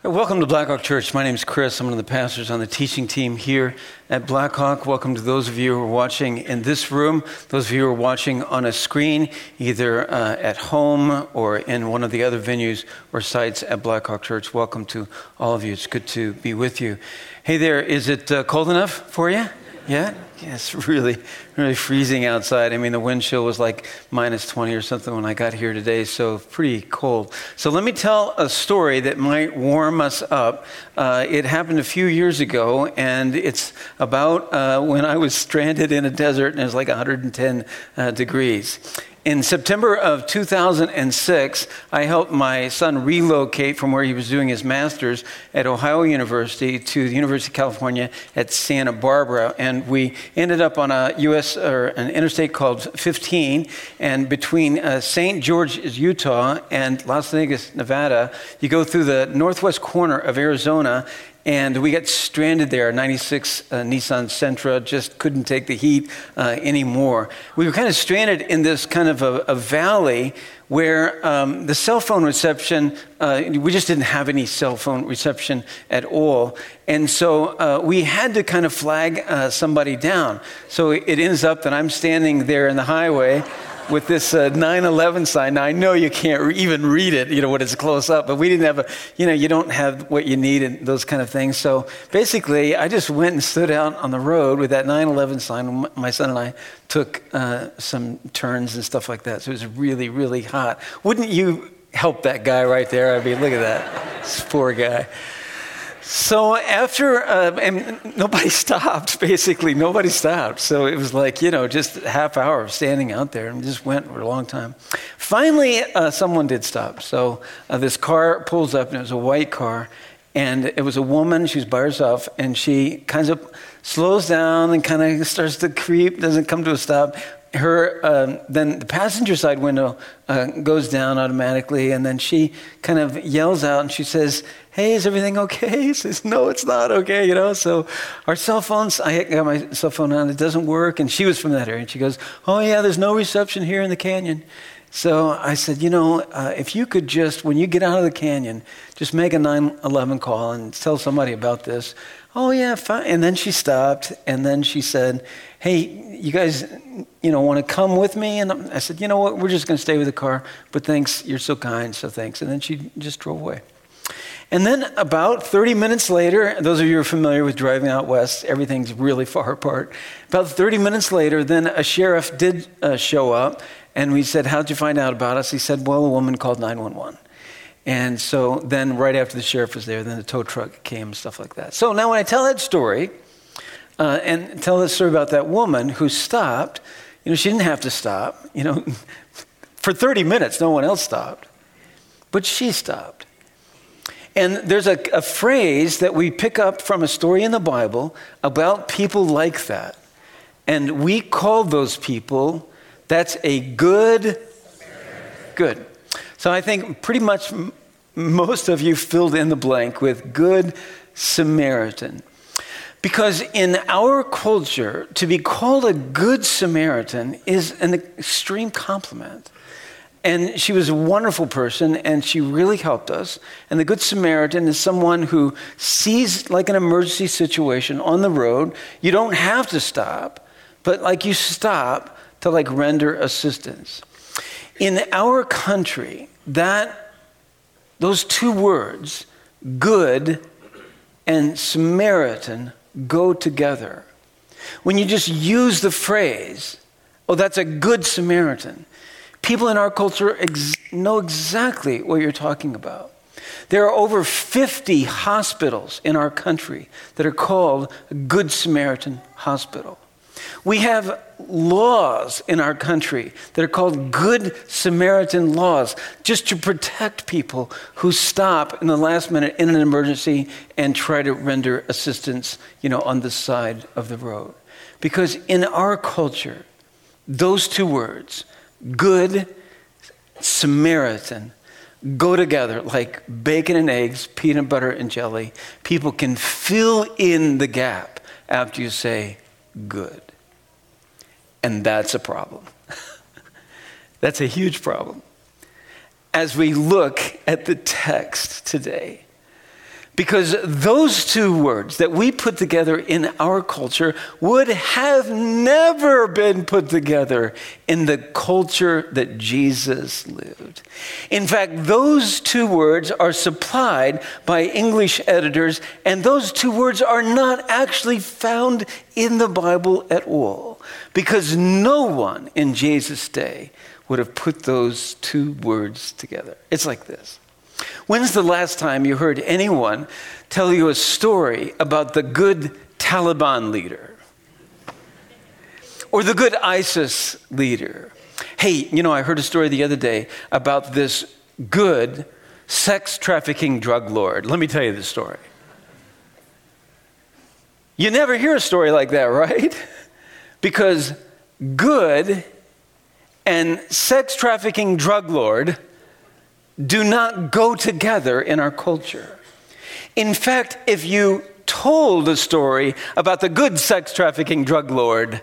Welcome to Blackhawk Church. My name is Chris. I'm one of the pastors on the teaching team here at Blackhawk. Welcome to those of you who are watching in this room, those of you who are watching on a screen, either at home or in one of the other venues or sites at Blackhawk Church. Welcome to all of you. It's good to be with you. Hey there, is it cold enough for you? Yeah? Yeah, it's really freezing outside. I mean, the wind chill was like minus 20 or something when I got here today, so pretty cold. So let me tell a story that might warm us up. It happened a few years ago, and it's about when I was stranded in a desert and it was like 110 degrees. In September of 2006, I helped my son relocate from where he was doing his master's at Ohio University to the University of California at Santa Barbara. And we ended up on an interstate called 15. And between St. George, Utah and Las Vegas, Nevada, you go through the northwest corner of Arizona. And we got stranded there. 96 Nissan Sentra just couldn't take the heat anymore. We were kind of stranded in this kind of a valley where the cell phone reception, we just didn't have any cell phone reception at all. And so we had to kind of flag somebody down. So it ends up that I'm standing there in the highway with this 9/11 sign. Now, I know you can't even read it, when it's close up, but we didn't have you don't have what you need and those kind of things. So basically, I just went and stood out on the road with that 9/11 sign. My son and I took some turns and stuff like that. So it was really, really hot. Wouldn't you help that guy right there? I mean, look at that. This poor guy. So after, and nobody stopped, basically. Nobody stopped. So it was like, just a half hour of standing out there and just went for a long time. Finally, someone did stop. So this car pulls up, and it was a white car. And it was a woman. She was by herself. And she kind of slows down and kind of starts to creep, doesn't come to a stop. Then the passenger side window goes down automatically, and then she kind of yells out and she says, "Hey, is everything okay?" He says, "No, it's not okay," So our cell phones, I got my cell phone on, it doesn't work, and she was from that area, and she goes, "Oh yeah, there's no reception here in the canyon." So I said, if you could just, when you get out of the canyon, just make a 911 call and tell somebody about this. "Oh yeah, fine." And then she stopped, and then she said, "Hey, you guys, want to come with me?" And I said, "You know what, we're just going to stay with the car, but thanks, you're so kind, so thanks." And then she just drove away. And then about 30 minutes later, those of you who are familiar with driving out west, everything's really far apart. About 30 minutes later, then a sheriff did show up, and we said, "How'd you find out about us?" He said, "Well, a woman called 911. And so then right after the sheriff was there, then the tow truck came and stuff like that. So now when I tell that story, and tell the story about that woman who stopped, she didn't have to stop. For 30 minutes, no one else stopped. But she stopped. And there's a phrase that we pick up from a story in the Bible about people like that. And we call those people, that's a good. So I think pretty much most of you filled in the blank with Good Samaritan. Because in our culture, to be called a Good Samaritan is an extreme compliment. And she was a wonderful person, and she really helped us. And the Good Samaritan is someone who sees like an emergency situation on the road. You don't have to stop, but you stop to render assistance. In our country, those two words, good and Samaritan, go together. When you just use the phrase, "Oh, that's a good Samaritan," people in our culture know exactly what you're talking about. There are over 50 hospitals in our country that are called Good Samaritan Hospital. We have laws in our country that are called Good Samaritan laws, just to protect people who stop in the last minute in an emergency and try to render assistance, on the side of the road. Because in our culture, those two words, Good Samaritan, go together like bacon and eggs, peanut butter and jelly. People can fill in the gap after you say good. And that's a problem. That's a huge problem. As we look at the text today, Because those two words that we put together in our culture would have never been put together in the culture that Jesus lived. In fact, those two words are supplied by English editors, and those two words are not actually found in the Bible at all, because no one in Jesus' day would have put those two words together. It's like this. When's the last time you heard anyone tell you a story about the good Taliban leader or the good ISIS leader? Hey, I heard a story the other day about this good sex trafficking drug lord. Let me tell you the story. You never hear a story like that, right? Because good and sex trafficking drug lord do not go together in our culture. In fact, if you told a story about the good sex trafficking drug lord,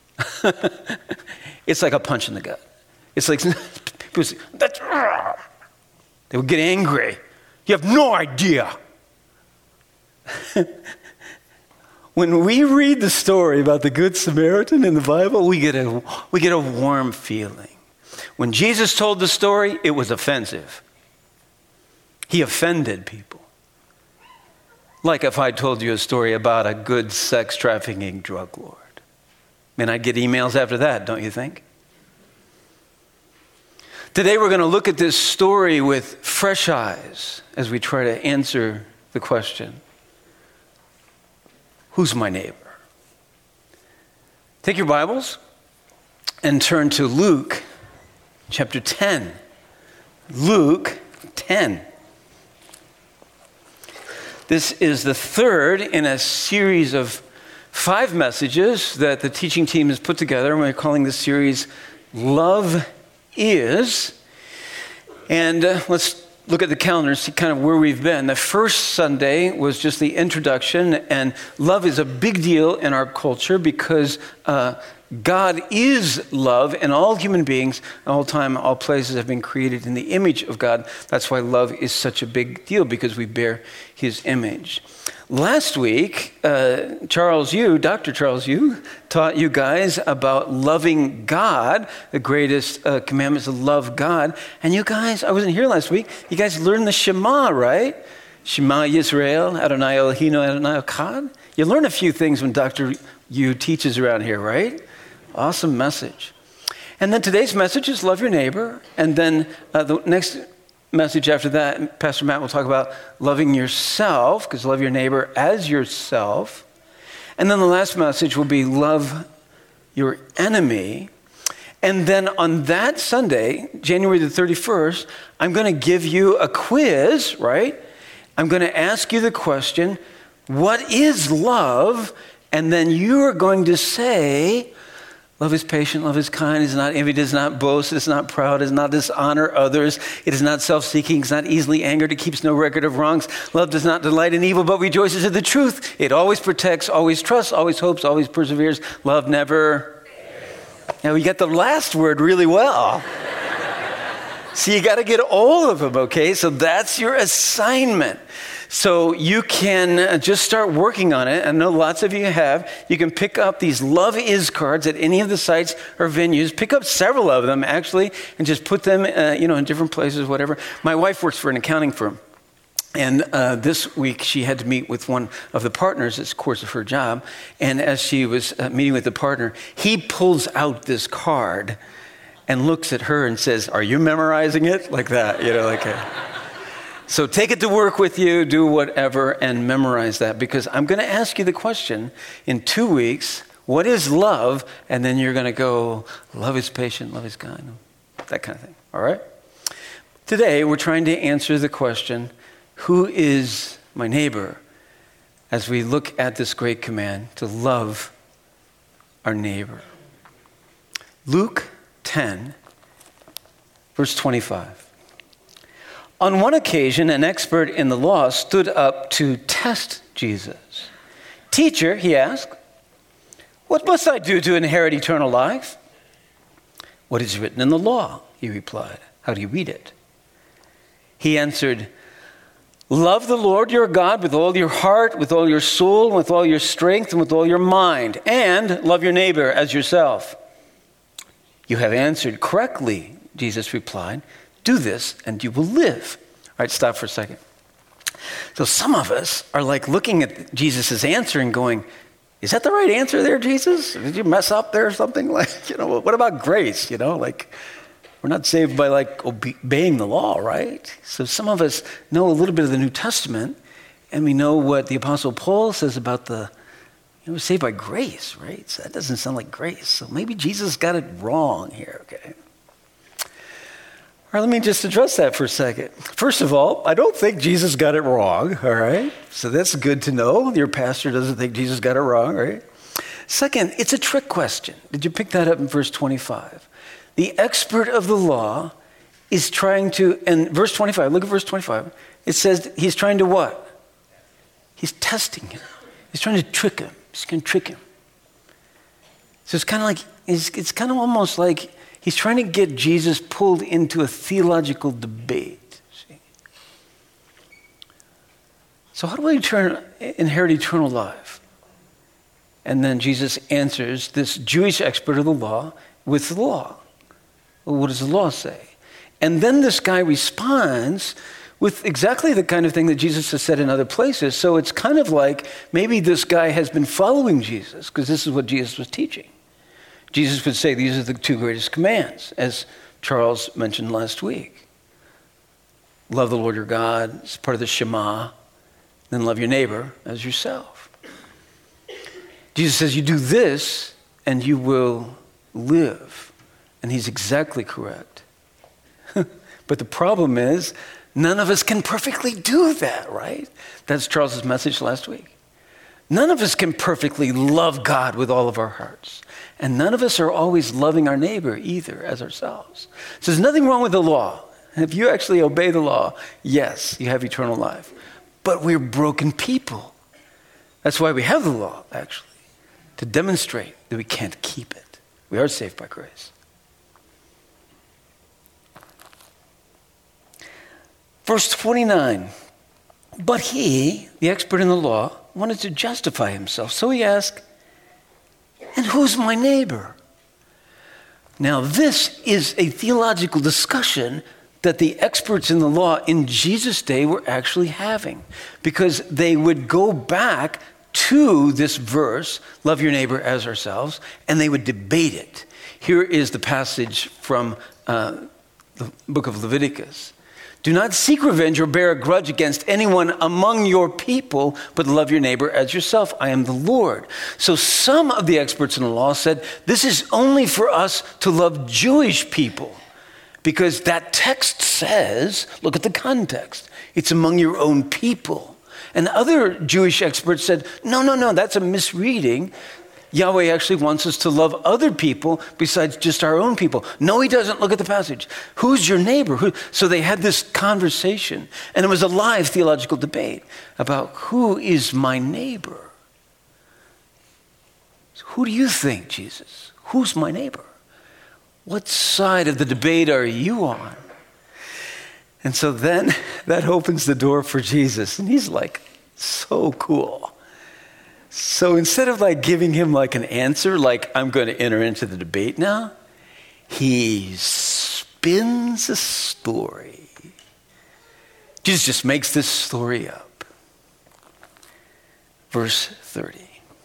it's like a punch in the gut. It's like, people say, they would get angry. You have no idea. When we read the story about the Good Samaritan in the Bible, we get a warm feeling. When Jesus told the story, it was offensive. He offended people. Like if I told you a story about a good sex trafficking drug lord. And I'd get emails after that, don't you think? Today we're going to look at this story with fresh eyes as we try to answer the question, who's my neighbor? Take your Bibles and turn to Luke chapter 10. Luke 10. This is the third in a series of 5 messages that the teaching team has put together, and we're calling this series Love Is. And let's look at the calendar and see kind of where we've been. The first Sunday was just the introduction, and love is a big deal in our culture because God is love, and all human beings, all time, all places have been created in the image of God. That's why love is such a big deal, because we bear his image. Last week, Dr. Charles Yu, taught you guys about loving God. The greatest commandment is to love God. And you guys, I wasn't here last week, you guys learned the Shema, right? Shema Yisrael, Adonai Eloheinu, Adonai Echad. You learn a few things when Dr. Yu teaches around here, right? Awesome message. And then today's message is love your neighbor. And then the next message after that, Pastor Matt will talk about loving yourself, because love your neighbor as yourself. And then the last message will be love your enemy. And then on that Sunday, January the 31st, I'm going to give you a quiz, right? I'm going to ask you the question, what is love? And then you are going to say, love is patient, love is kind, it is not envied, it is not boast, it is not proud, it does not dishonor others, it is not self-seeking, it is not easily angered, it keeps no record of wrongs. Love does not delight in evil, but rejoices in the truth. It always protects, always trusts, always hopes, always perseveres. Love never. Now, you got the last word really well. So you got to get all of them, okay? So that's your assignment. So you can just start working on it. I know lots of you have. You can pick up these Love Is cards at any of the sites or venues. Pick up several of them, actually, and just put them, in different places, whatever. My wife works for an accounting firm. And this week, she had to meet with one of the partners. It's, of course, of her job. And as she was meeting with the partner, he pulls out this card and looks at her and says, "Are you memorizing it?" Like that, So take it to work with you, do whatever, and memorize that. Because I'm going to ask you the question in 2 weeks, what is love? And then you're going to go, love is patient, love is kind, that kind of thing. All right? Today, we're trying to answer the question, who is my neighbor? As we look at this great command to love our neighbor. Luke 10, verse 25. On one occasion, an expert in the law stood up to test Jesus. "Teacher," he asked, "what must I do to inherit eternal life?" "What is written in the law?" he replied. "How do you read it?" He answered, Love the Lord your God with all your heart, with all your soul, with all your strength, and with all your mind. And love your neighbor as yourself. You have answered correctly, Jesus replied. Do this and you will live. All right, stop for a second. So some of us are like looking at Jesus' answer and going, is that the right answer there, Jesus? Did you mess up there or something? Like, what about grace? Like we're not saved by like obeying the law, right? So some of us know a little bit of the New Testament and we know what the Apostle Paul says about we're saved by grace, right? So that doesn't sound like grace. So maybe Jesus got it wrong here, okay? All right, let me just address that for a second. First of all, I don't think Jesus got it wrong, all right? So that's good to know. Your pastor doesn't think Jesus got it wrong, right? Second, it's a trick question. Did you pick that up in verse 25? The expert of the law is trying to, and verse 25, look at verse 25. It says he's trying to what? He's testing him. He's trying to trick him. He's going to trick him. So it's kind of like, it's kind of almost like he's trying to get Jesus pulled into a theological debate. See? So how do I inherit eternal life? And then Jesus answers this Jewish expert of the law with the law. Well, what does the law say? And then this guy responds with exactly the kind of thing that Jesus has said in other places. So it's kind of like maybe this guy has been following Jesus because this is what Jesus was teaching. Jesus would say these are the two greatest commands, as Charles mentioned last week. Love the Lord your God, it's part of the Shema, then love your neighbor as yourself. Jesus says you do this and you will live. And he's exactly correct. But the problem is, none of us can perfectly do that, right? That's Charles's message last week. None of us can perfectly love God with all of our hearts. And none of us are always loving our neighbor either as ourselves. So there's nothing wrong with the law. If you actually obey the law, yes, you have eternal life. But we're broken people. That's why we have the law, actually, to demonstrate that we can't keep it. We are saved by grace. Verse 29, but he, the expert in the law, wanted to justify himself. So he asked, and who's my neighbor? Now this is a theological discussion that the experts in the law in Jesus' day were actually having, because they would go back to this verse, love your neighbor as ourselves, and they would debate it. Here is the passage from the book of Leviticus. Do not seek revenge or bear a grudge against anyone among your people, but love your neighbor as yourself. I am the Lord. So some of the experts in the law said, this is only for us to love Jewish people, because that text says, look at the context, it's among your own people. And other Jewish experts said, no, that's a misreading. Yahweh actually wants us to love other people besides just our own people. No, he doesn't. Look at the passage. Who's your neighbor? So they had this conversation, and it was a live theological debate about who is my neighbor. So who do you think, Jesus? Who's my neighbor? What side of the debate are you on? And so then that opens the door for Jesus, and he's like, so cool. So instead of like giving him like an answer, like I'm going to enter into the debate now, he spins a story. Jesus just makes this story up. Verse 30.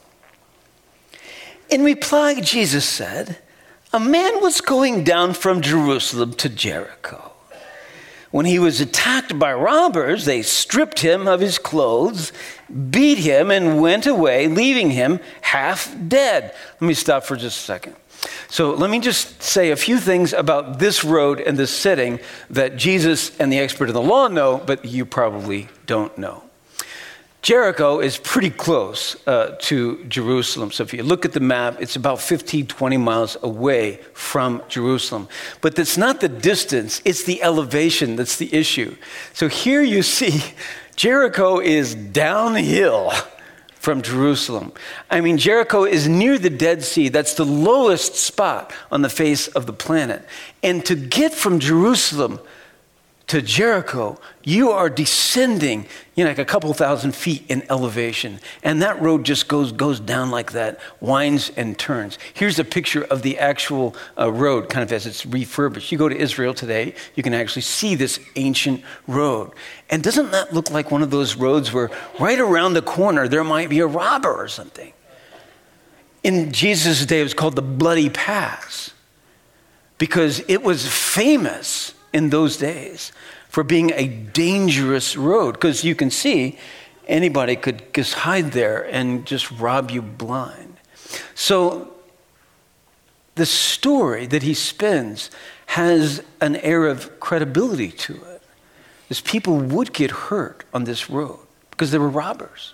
In reply, Jesus said, a man was going down from Jerusalem to Jericho. When he was attacked by robbers, they stripped him of his clothes, beat him, and went away, leaving him half dead. Let me stop for just a second. So let me just say a few things about this road and this setting that Jesus and the expert of the law know, but you probably don't know. Jericho is pretty close to Jerusalem. So if you look at the map, it's about 15, 20 miles away from Jerusalem. But that's not the distance, it's the elevation that's the issue. So here you see Jericho is downhill from Jerusalem. I mean, Jericho is near the Dead Sea. That's the lowest spot on the face of the planet. And to get from Jerusalem to Jericho, you are descending, like a couple thousand feet in elevation. And that road just goes down like that, winds and turns. Here's a picture of the actual road, kind of as it's refurbished. You go to Israel today, you can actually see this ancient road. And doesn't that look like one of those roads where right around the corner there might be a robber or something? In Jesus' day, it was called the Bloody Pass because it was famous in those days for being a dangerous road, because you can see anybody could just hide there and just rob you blind. So the story that he spins has an air of credibility to it. As people would get hurt on this road because they were robbers.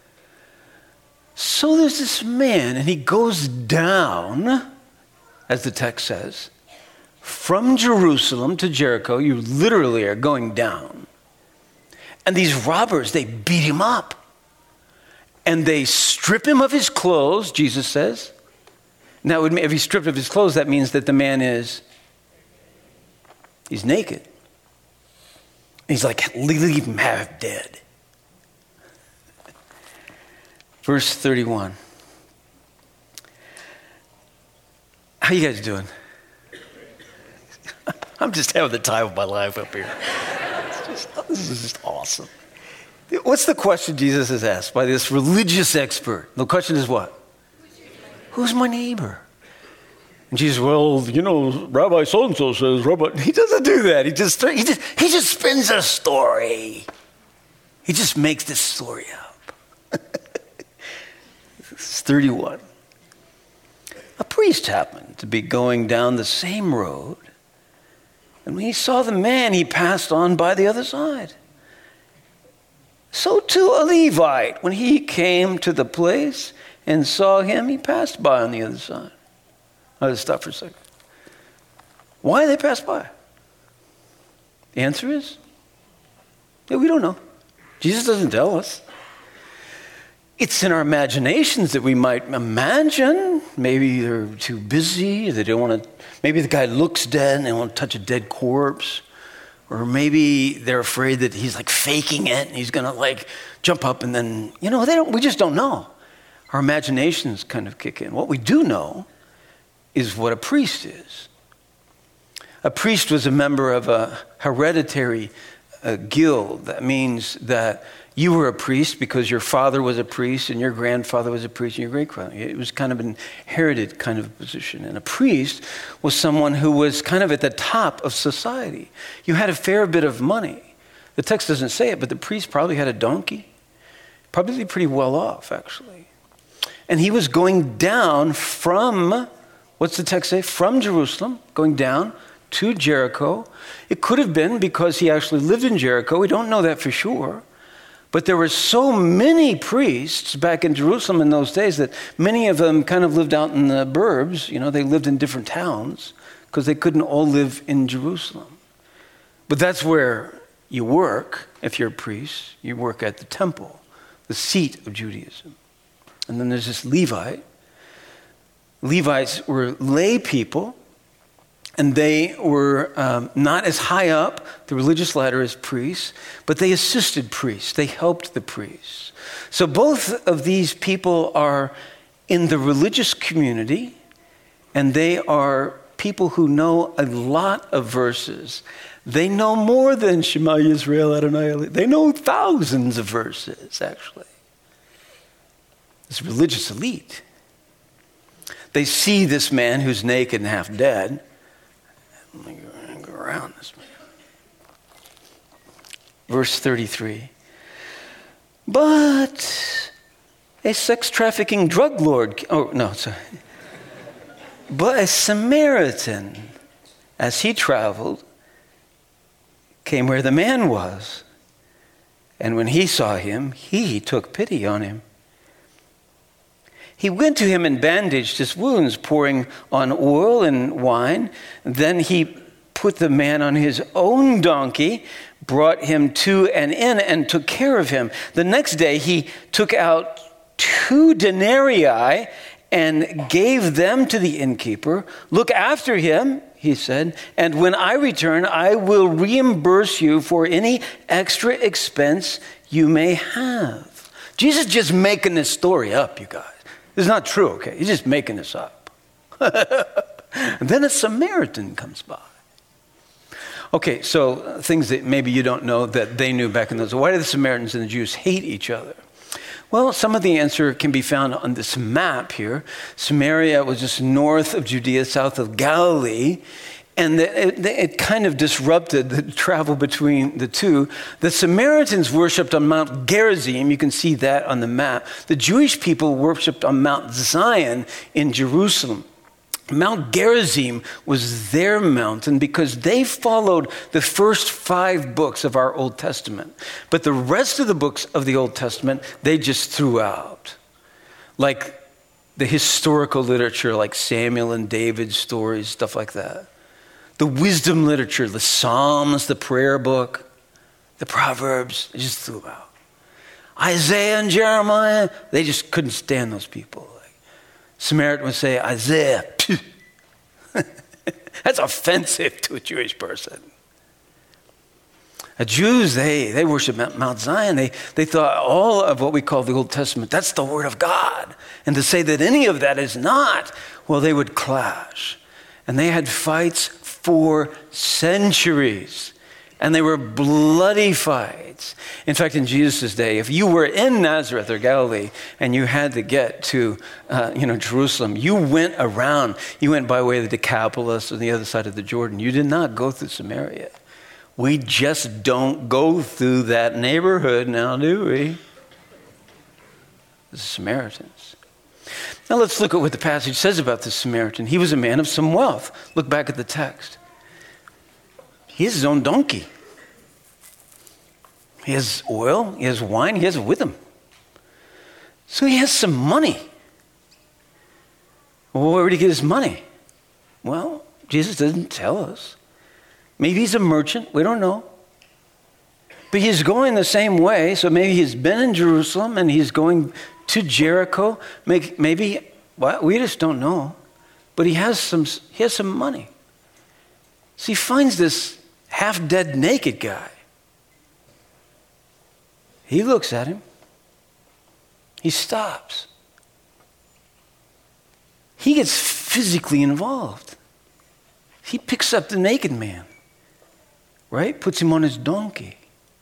So there's this man, and he goes down, as the text says, from Jerusalem to Jericho. You literally are going down. And these robbers, they beat him up. And they strip him of his clothes, Jesus says. Now, if he's stripped of his clothes, that means that the man he's naked. He's like, leave him half dead. Verse 31. How you guys doing? I'm just having the time of my life up here. This is just awesome. What's the question Jesus has asked by this religious expert? The question is what? Who's my neighbor? And Jesus, Rabbi so-and-so says, Rabbi. He doesn't do that. He just spins a story. He just makes this story up. It's 31. A priest happened to be going down the same road, and when he saw the man, he passed on by the other side. So too a Levite, when he came to the place and saw him, he passed by on the other side. Let's stop for a second. Why did they pass by? The answer is, we don't know. Jesus doesn't tell us. It's in our imaginations that we might imagine. Maybe they're too busy. They don't want to. Maybe the guy looks dead and they want to touch a dead corpse. Or maybe they're afraid that he's like faking it and he's going to like jump up and then, we just don't know. Our imaginations kind of kick in. What we do know is what a priest is. A priest was a member of a hereditary guild. That means that you were a priest because your father was a priest and your grandfather was a priest and your great-grandfather. It was kind of an inherited kind of position. And a priest was someone who was kind of at the top of society. You had a fair bit of money. The text doesn't say it, but the priest probably had a donkey. Probably pretty well off, actually. And he was going down from, what's the text say? From Jerusalem, going down to Jericho. It could have been because he actually lived in Jericho. We don't know that for sure. But there were so many priests back in Jerusalem in those days that many of them kind of lived out in the burbs. They lived in different towns because they couldn't all live in Jerusalem. But that's where you work if you're a priest. You work at the temple, the seat of Judaism. And then there's this Levite. Levites were lay people. And they were not as high up the religious ladder as priests, but they assisted priests. They helped the priests. So both of these people are in the religious community, and they are people who know a lot of verses. They know more than Shema Yisrael Adonai. They know thousands of verses, actually. This religious elite. They see this man who's naked and half dead. Let me go around this man. Verse 33. But a sex trafficking drug lord, but a Samaritan, as he traveled, came where the man was. And when he saw him, he took pity on him. He went to him and bandaged his wounds, pouring on oil and wine. Then he put the man on his own donkey, brought him to an inn, and took care of him. The next day he took out 2 denarii and gave them to the innkeeper. Look after him, he said, and when I return, I will reimburse you for any extra expense you may have. Jesus is just making this story up, you guys. It's not true, okay? He's just making this up. And then a Samaritan comes by. Okay, so things that maybe you don't know that they knew back in those. Why do the Samaritans and the Jews hate each other? Well, some of the answer can be found on this map here. Samaria was just north of Judea, south of Galilee, and it kind of disrupted the travel between the two. The Samaritans worshipped on Mount Gerizim. You can see that on the map. The Jewish people worshipped on Mount Zion in Jerusalem. Mount Gerizim was their mountain because they followed the first 5 books of our Old Testament. But the rest of the books of the Old Testament, they just threw out. Like the historical literature, like Samuel and David's stories, stuff like that. The wisdom literature, the Psalms, the prayer book, the Proverbs, they just threw out. Isaiah and Jeremiah, they just couldn't stand those people. Samaritan would say, Isaiah, that's offensive to a Jewish person. Jews, they worship Mount Zion. They thought all of what we call the Old Testament, that's the Word of God. And to say that any of that is not, well, they would clash. And they had fights for centuries. And they were bloody fights. In fact, in Jesus' day, if you were in Nazareth or Galilee and you had to get to Jerusalem, you went around. You went by way of the Decapolis on the other side of the Jordan. You did not go through Samaria. We just don't go through that neighborhood now, do we? The Samaritans. Now let's look at what the passage says about the Samaritan. He was a man of some wealth. Look back at the text. He has his own donkey. He has oil, he has wine, he has it with him. So he has some money. Well, where did he get his money? Well, Jesus doesn't tell us. Maybe he's a merchant, we don't know. But he's going the same way, so maybe he's been in Jerusalem and he's going to Jericho. Maybe, well, we just don't know. But he has some money. So he finds this half-dead naked guy. He looks at him. He stops. He gets physically involved. He picks up the naked man, right? Puts him on his donkey.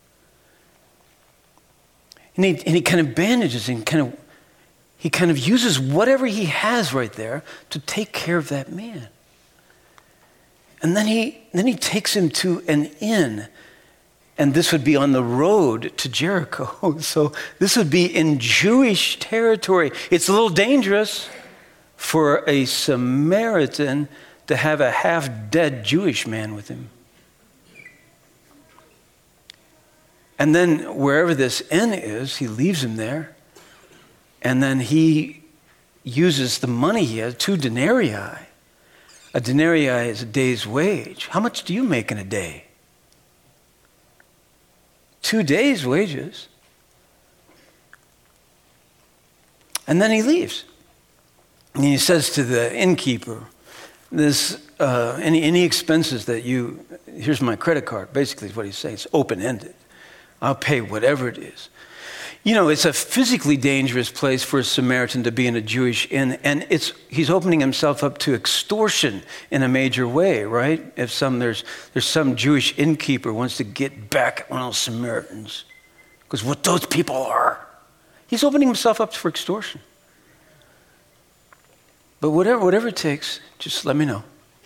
And he kind of bandages and he kind of uses whatever he has right there to take care of that man. And then he takes him to an inn, and this would be on the road to Jericho. So this would be in Jewish territory. It's a little dangerous for a Samaritan to have a half-dead Jewish man with him. And then wherever this inn is, he leaves him there, and then he uses the money he has, 2 denarii. A denarii is a day's wage. How much do you make in a day? 2 days' wages. And then he leaves. And he says to the innkeeper, any expenses that here's my credit card, basically is what he's saying. It's open-ended. I'll pay whatever it is. You know, it's a physically dangerous place for a Samaritan to be in a Jewish inn, and he's opening himself up to extortion in a major way, right? If there's some Jewish innkeeper wants to get back at one of those Samaritans, because what those people are, he's opening himself up for extortion. But whatever it takes, just let me know.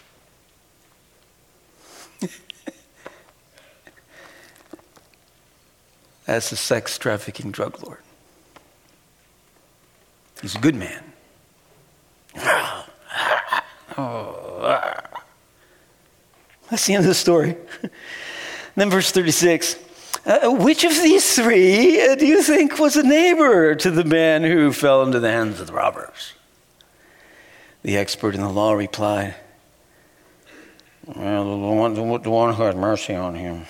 That's a sex trafficking drug lord. He's a good man. That's the end of the story. Then verse 36. Which of these 3 do you think was a neighbor to the man who fell into the hands of the robbers? The expert in the law replied, well, the one who had mercy on him.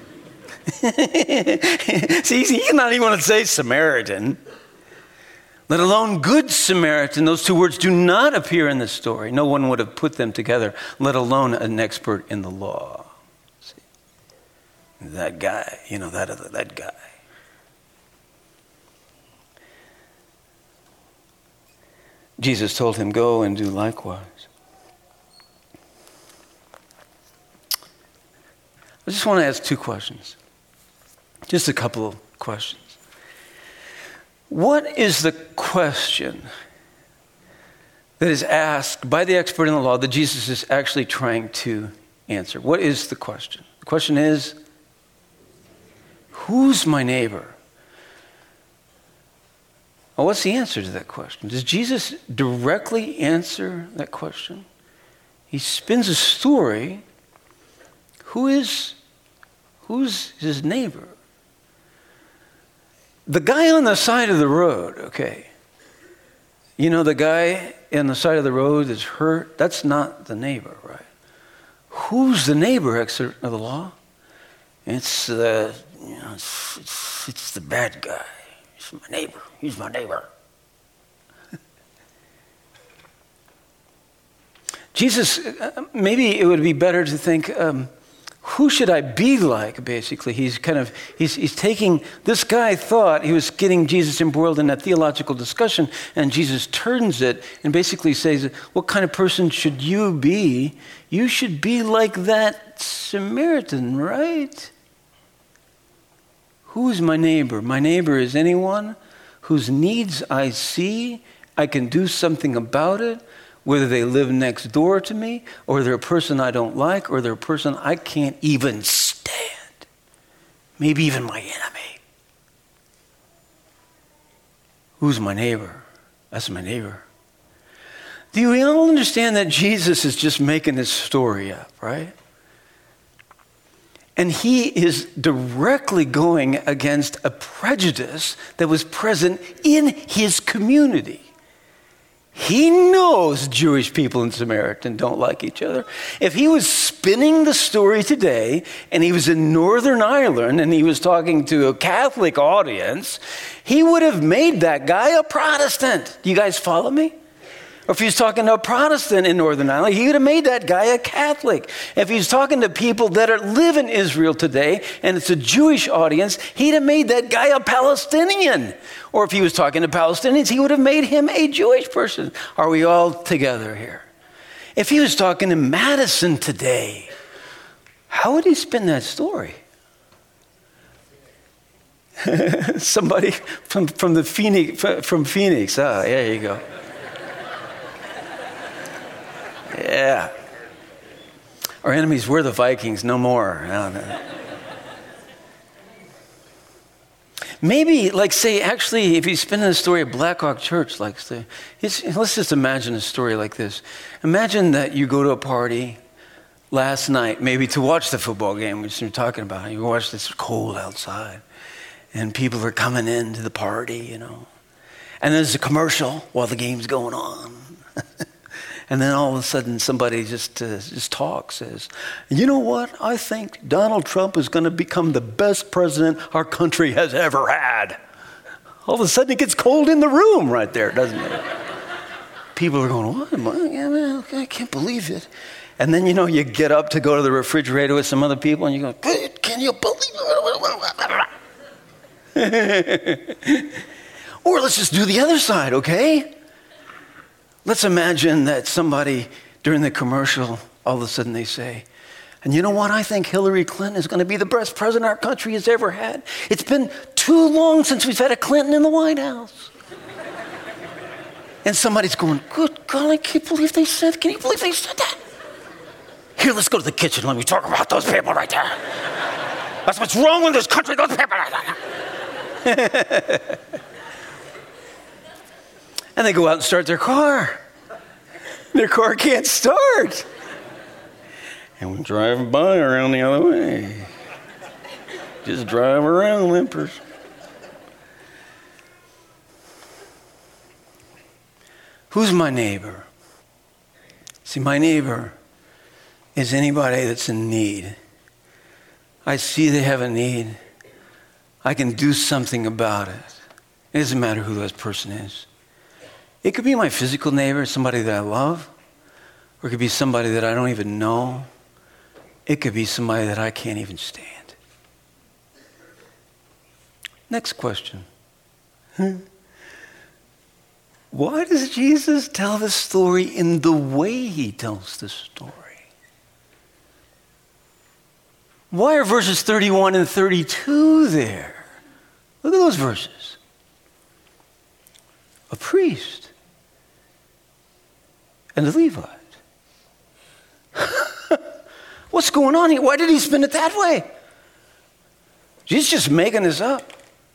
See, he's not even going to say Samaritan. let alone Good Samaritan. Those two words do not appear in the story. No one would have put them together, let alone an expert in the law. See? That guy, that guy. Jesus told him, go and do likewise. I just want to ask two questions. Just a couple of questions. What is the question that is asked by the expert in the law that Jesus is actually trying to answer? What is the question? The question is, who's my neighbor? Well, what's the answer to that question? Does Jesus directly answer that question? He spins a story. Who's his neighbor? The guy on the side of the road, okay. The guy on the side of the road is hurt. That's not the neighbor, right? Who's the neighbor, expert of the law? It's the bad guy. He's my neighbor. He's my neighbor. Jesus, maybe it would be better to think, who should I be like, basically? He's taking, this guy thought he was getting Jesus embroiled in that theological discussion, and Jesus turns it and basically says, what kind of person should you be? You should be like that Samaritan, right? Who is my neighbor? My neighbor is anyone whose needs I see, I can do something about it, whether they live next door to me, or they're a person I don't like, or they're a person I can't even stand. Maybe even my enemy. Who's my neighbor? That's my neighbor. Do you all understand that Jesus is just making this story up, right? And he is directly going against a prejudice that was present in his community. He knows Jewish people and Samaritan don't like each other. If he was spinning the story today and he was in Northern Ireland and he was talking to a Catholic audience, he would have made that guy a Protestant. Do you guys follow me? Or if he was talking to a Protestant in Northern Ireland, he would have made that guy a Catholic. If he's talking to people that live in Israel today and it's a Jewish audience, he'd have made that guy a Palestinian. Or if he was talking to Palestinians, he would have made him a Jewish person. Are we all together here? If he was talking to Madison today, how would he spin that story? Somebody from Phoenix. Oh, there you go. Yeah. Our enemies were the Vikings, no more. Maybe, if he's spinning the story of Blackhawk Church, let's just imagine a story like this. Imagine that you go to a party last night, maybe to watch the football game, which you're talking about. You watch this cold outside, and people are coming into the party, And there's a commercial while the game's going on. And then all of a sudden somebody just says, you know what? I think Donald Trump is going to become the best president our country has ever had. All of a sudden it gets cold in the room right there, doesn't it? People are going, what? I can't believe it. And then, you get up to go to the refrigerator with some other people and you go, can you believe it? Or let's just do the other side, okay? Let's imagine that somebody during the commercial, all of a sudden they say, and you know what? I think Hillary Clinton is going to be the best president our country has ever had. It's been too long since we've had a Clinton in the White House. And somebody's going, good God, I can't believe they said, can you believe they said that? Here, let's go to the kitchen. Let me talk about those people right there. That's what's wrong with this country, those people right there. And they go out and start their car. Their car can't start. And we're driving by around the other way. Just drive around, limpers. Who's my neighbor? See, my neighbor is anybody that's in need. I see they have a need. I can do something about it. It doesn't matter who that person is. It could be my physical neighbor, somebody that I love, or it could be somebody that I don't even know. It could be somebody that I can't even stand. Next question. Why does Jesus tell the story in the way he tells the story? Why are verses 31 and 32 there? Look at those verses. A priest and a Levite. What's going on here? Why did he spin it that way? He's just making this up.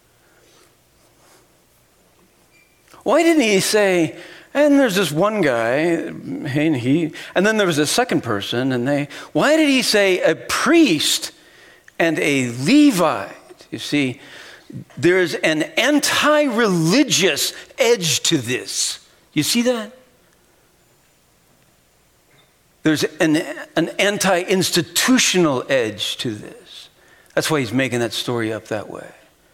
Why didn't he say, and there's this one guy, and then there was a second person, why did he say a priest and a Levite? You see, there's an anti-religious edge to this. You see that? There's an anti-institutional edge to this. That's why he's making that story up that way.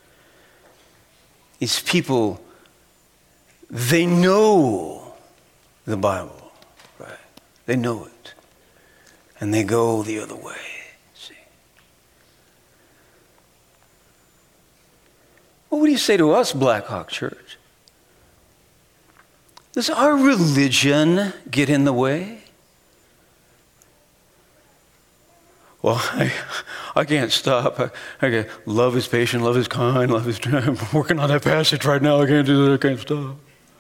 These people, they know the Bible, right? They know it. And they go the other way, see. What would you say to us, Black Hawk Church? Does our religion get in the way? Well, I can't stop. Love is patient, love is kind, love is... I'm working on that passage right now. I can't do that. I can't stop.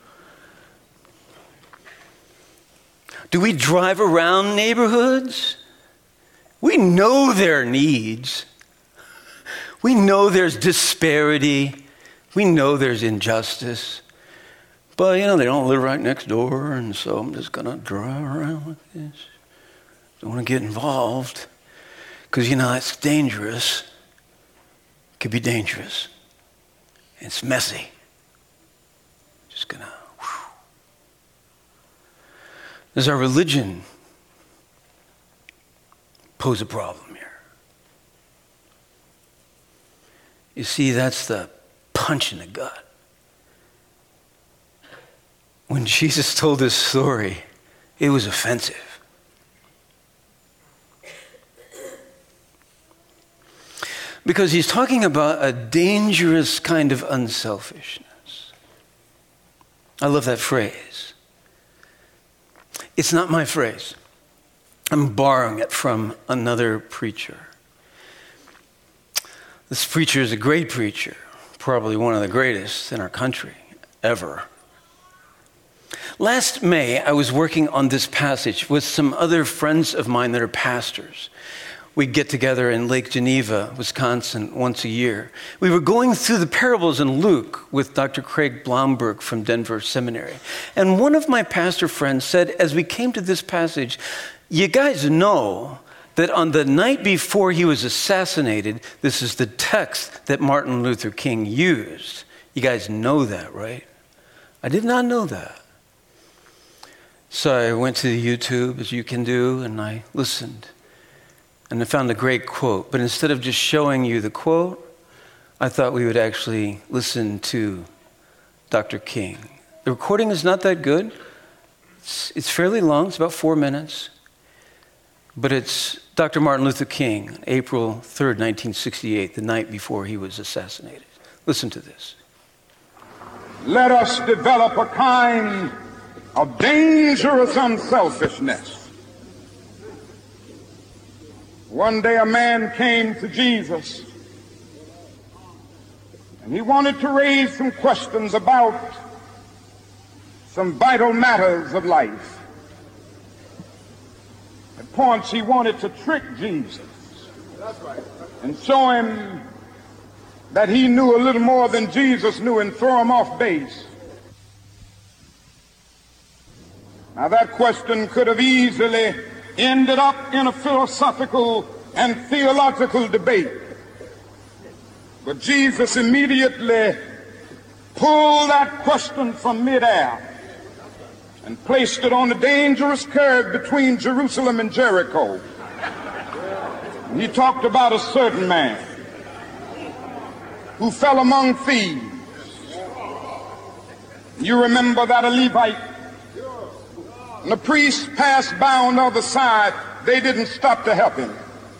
Do we drive around neighborhoods? We know their needs. We know there's disparity. We know there's injustice. But, they don't live right next door, and so I'm just going to drive around like this. Don't want to get involved. Because, it's dangerous. It could be dangerous. It's messy. Just going to... Does our religion pose a problem here? You see, that's the punch in the gut. When Jesus told this story, it was offensive. Because he's talking about a dangerous kind of unselfishness. I love that phrase. It's not my phrase. I'm borrowing it from another preacher. This preacher is a great preacher, probably one of the greatest in our country ever. Last May, I was working on this passage with some other friends of mine that are pastors. We'd get together in Lake Geneva, Wisconsin, once a year. We were going through the parables in Luke with Dr. Craig Blomberg from Denver Seminary. And one of my pastor friends said, as we came to this passage, you guys know that on the night before he was assassinated, this is the text that Martin Luther King used. You guys know that, right? I did not know that. So I went to the YouTube, as you can do, and I listened. And I found a great quote. But instead of just showing you the quote, I thought we would actually listen to Dr. King. The recording is not that good. It's fairly long. It's about 4 minutes. But it's Dr. Martin Luther King, April 3rd, 1968, the night before he was assassinated. Listen to this. Let us develop a kind of dangerous unselfishness. One day a man came to Jesus, and he wanted to raise some questions about some vital matters of life. At points he wanted to trick Jesus and show him that he knew a little more than Jesus knew and throw him off base. Now that question could have easily ended up in a philosophical and theological debate. But Jesus immediately pulled that question from midair and placed it on the dangerous curve between Jerusalem and Jericho. And he talked about a certain man who fell among thieves. You remember that a Levite and the priest passed by on the other side, they didn't stop to help him.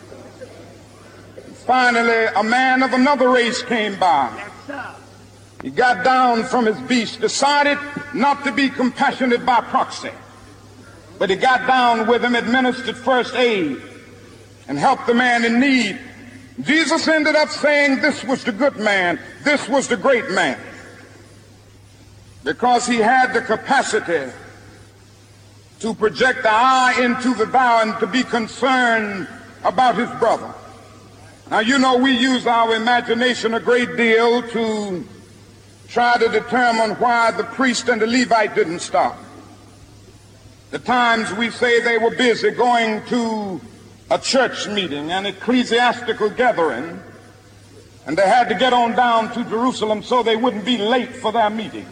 Finally, a man of another race came by. He got down from his beast, decided not to be compassionate by proxy, but he got down with him, administered first aid, and helped the man in need. Jesus ended up saying this was the good man, this was the great man, because he had the capacity to project the eye into the thou and to be concerned about his brother. Now, you know, we use our imagination a great deal to try to determine why the priest and the Levite didn't stop. The times we say they were busy going to a church meeting, an ecclesiastical gathering, and they had to get on down to Jerusalem so they wouldn't be late for their meeting.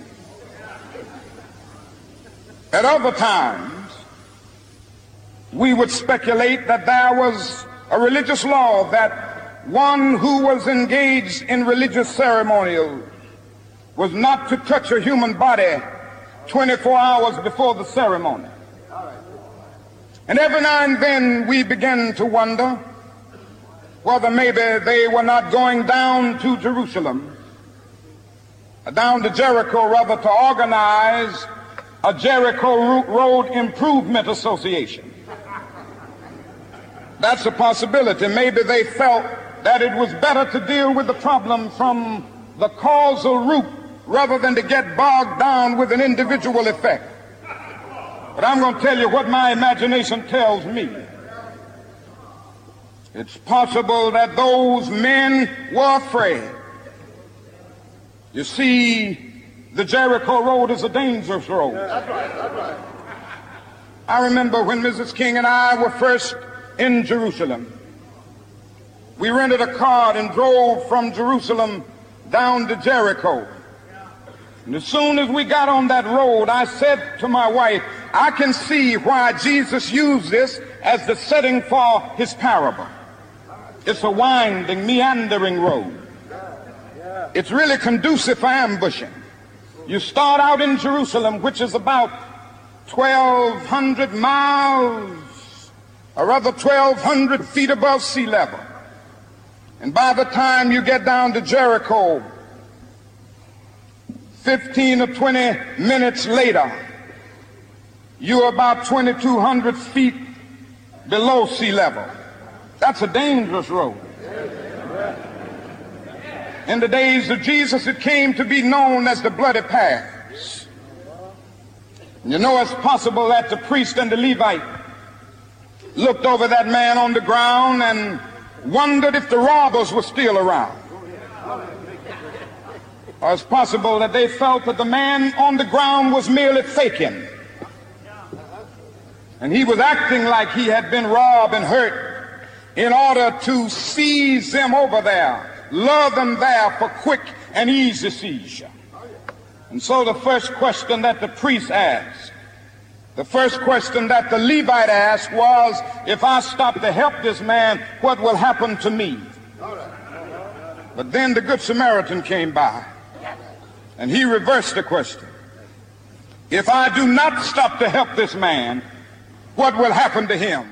At other times, we would speculate that there was a religious law that one who was engaged in religious ceremonial was not to touch a human body 24 hours before the ceremony. And every now and then we begin to wonder whether maybe they were not going down to Jerusalem, down to Jericho rather, to organize a Jericho Road Improvement Association. That's a possibility. Maybe they felt that it was better to deal with the problem from the causal root rather than to get bogged down with an individual effect. But I'm going to tell you what my imagination tells me. It's possible that those men were afraid. You see, the Jericho Road is a dangerous road. That's right. I remember when Mrs. King and I were first in Jerusalem. We rented a car and drove from Jerusalem down to Jericho. And as soon as we got on that road, I said to my wife, I can see why Jesus used this as the setting for his parable. It's a winding, meandering road. It's really conducive for ambushing. You start out in Jerusalem, which is about 1,200 miles, or rather 1,200 feet above sea level. And by the time you get down to Jericho, 15 or 20 minutes later, you're about 2,200 feet below sea level. That's a dangerous road. In the days of Jesus, it came to be known as the bloody paths. You know, it's possible that the priest and the Levite looked over that man on the ground and wondered if the robbers were still around. Or it's possible that they felt that the man on the ground was merely faking. And he was acting like he had been robbed and hurt in order to seize them over there, lure them there for quick and easy seizure. And so the first question that the priest asked, the first question that the Levite asked was, if I stop to help this man, what will happen to me? But then the Good Samaritan came by, and he reversed the question. If I do not stop to help this man, what will happen to him?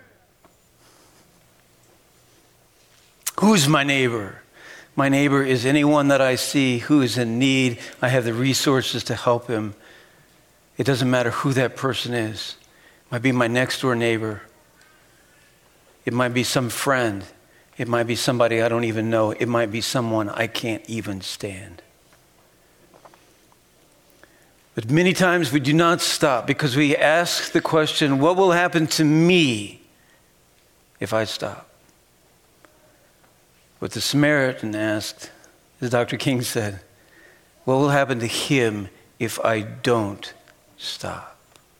Who's my neighbor? My neighbor is anyone that I see who is in need. I have the resources to help him. It doesn't matter who that person is. It might be my next door neighbor. It might be some friend. It might be somebody I don't even know. It might be someone I can't even stand. But many times we do not stop because we ask the question, what will happen to me if I stop? What the Samaritan asked, as Dr. King said, what will happen to him if I don't stop?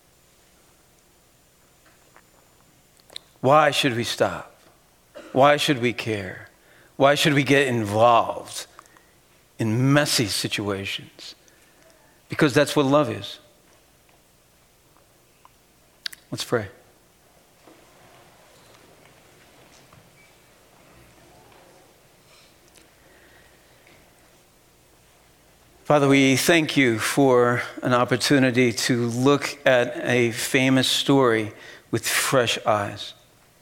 Why should we stop? Why should we care? Why should we get involved in messy situations? Because that's what love is. Let's pray. Father, we thank you for an opportunity to look at a famous story with fresh eyes.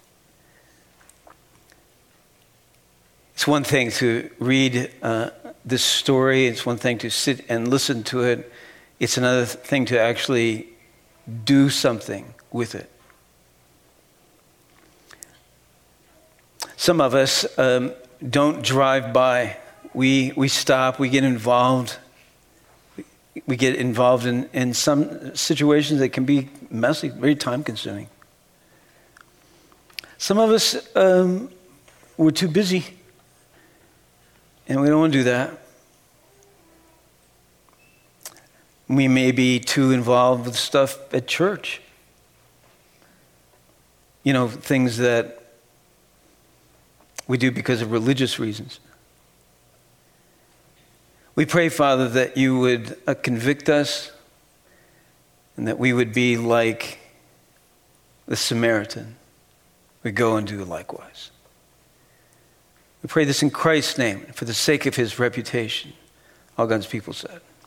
It's one thing to read this story. It's one thing to sit and listen to it. It's another thing to actually do something with it. Some of us don't drive by. We stop, we get involved. We get involved in some situations that can be messy, very time-consuming. Some of us, we're too busy, and we don't want to do that. We may be too involved with stuff at church. You know, things that we do because of religious reasons. We pray, Father, that you would convict us and that we would be like the Samaritan. We go and do likewise. We pray this in Christ's name, for the sake of his reputation. All God's people said.